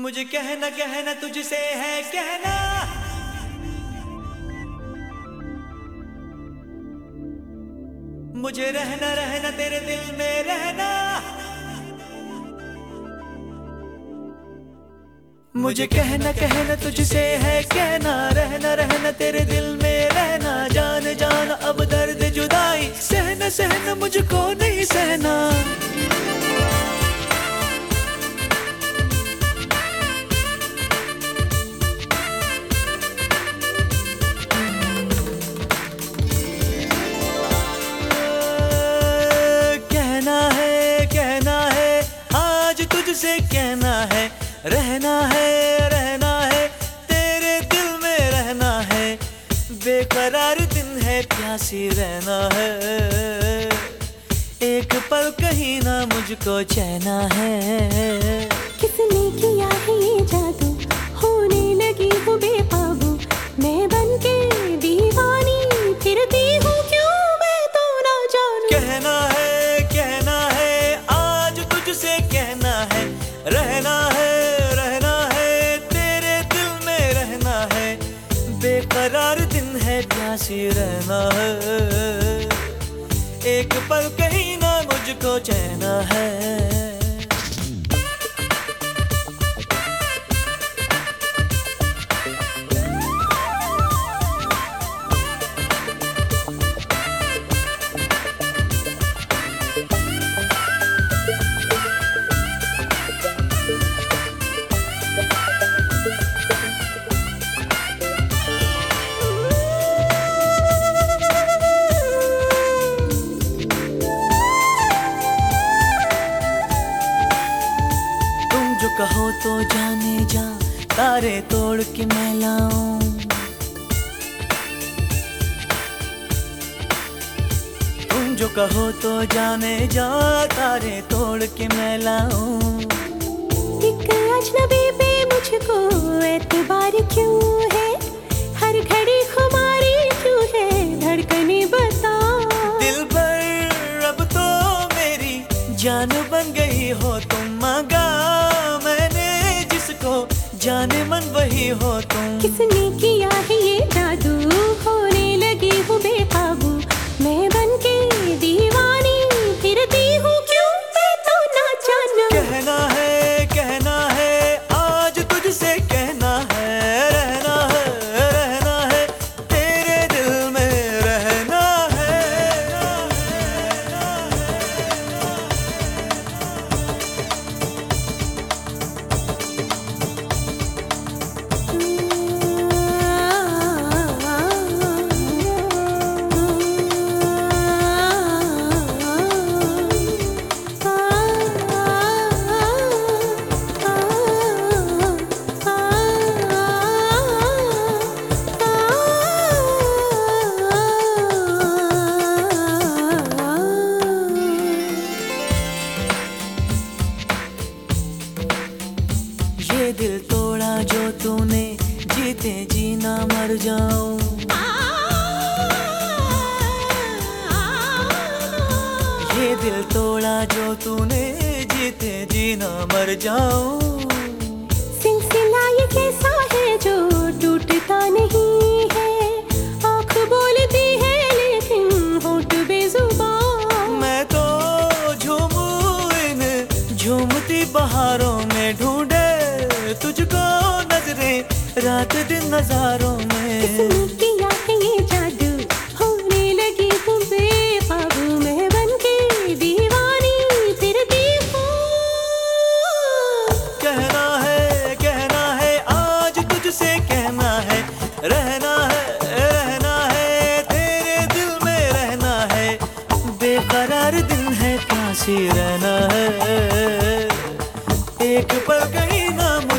मुझे कहना कहना तुझसे है कहना, मुझे रहना रहना तेरे दिल में रहना। मुझे कहना कहना तुझसे है कहना, रहना रहना तेरे दिल में रहना। जान जान अब दर्द जुदाई, सहना सहना मुझको नहीं सहना। कहना है आज तुझसे कहना है, रहना है तेरे दिल में रहना है। बेकरार दिन है प्यासी रहना है, एक पल कहीं ना मुझको चैना है। किसने किया है ये जादू, होने लगी हूँ बेकाबू। मैं बनके दीवानी फिरती हूँ, क्यों मैं तो ना जानूं। कहना है आज तुझसे कहना है, रहना है तेरे दिल में रहना है। बेकरार दिन है प्यासी रहना है, एक पल कहीं ना मुझको चैना है। जो कहो तो जाने जा, तारे तोड़ के मैं लाऊं। तुम जो कहो तो जाने जा, तारे तोड़ के मैं लाऊं। एक अजनबी पे मुझको एतबार क्यों है, हर घड़ी खुमारी क्यों है, धड़कने बता। दिल पर अब तो मेरी जान बन गई हो तुम, मांगा जाने मन वही हो तुम। किसने किया है ये जादू, होने लगी हूँ बेकाबू। मैं बनके दीवानी फिरती हूँ, क्यों मैं तो ना जानूं। कहना है आज तुझसे कहना है, रहना है तेरे दिल में रहना है। ये दिल तोड़ा जो तूने, जीते जीना मर जाऊं। ये दिल तोड़ा जो तूने, जीते जीना मर जाऊं। सिलसिला ये कैसा है जो टूटता नहीं है, आँख बोलती है लेकिन होंठ बेजुबान। मैं तो झूमूं इन झूमती बहारों में, ढूंढे तुझको नजरें रात दिन नजारों में। किसने किया है ये जादू, होने लगी हूँ बेकाबू। मैं बनके दीवानी फिरती हूँ। कहना है आज तुझसे कहना है, रहना है तेरे दिल में रहना है। बेकरार दिन है प्यासी रहना है, एक पल कहीं ना